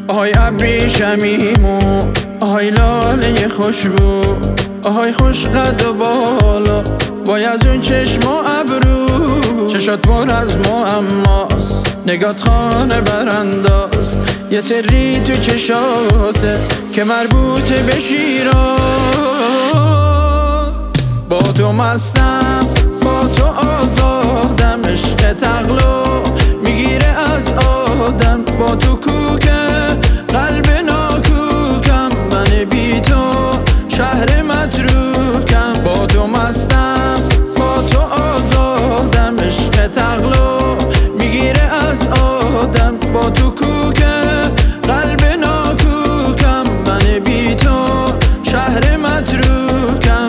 آهای ابریشمیمو، آهای لاله خوشبو، آهای خوش قد و بالا، وای از اون چشم و ابرو. چشات پر از معماست، نگات خانه برانداز، یه سری تو چشاته که مربوطه به شیراز. با تو مستم، با تو آزادم، عشق تقلا میگیره از آدم. با تو کوکه قلب ناکوکم، من بی تو شهر متروکم. با تو مستم، با تو آزادم، عشق تقلا میگیره از آدم. با تو کوکه قلب ناکوکم، من بی تو شهر متروکم.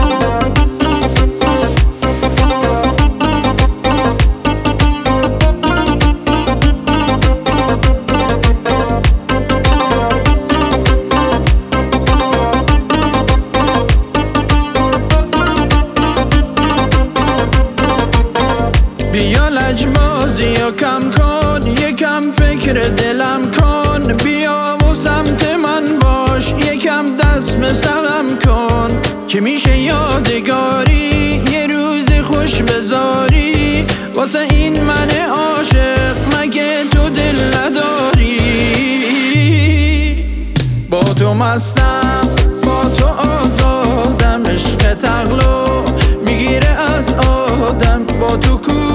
بیا لجبازی یا کم کن، یکم فکر دلم کن. بیا و سمت من باش، یکم دست به سرم کن. چه میشه یادگاری یه روز خوش بذاری، واسه این من عاشق مگه تو دل نداری؟ با تو مستم، با تو آزادم، عشق تقلا میگیره از آدم. با تو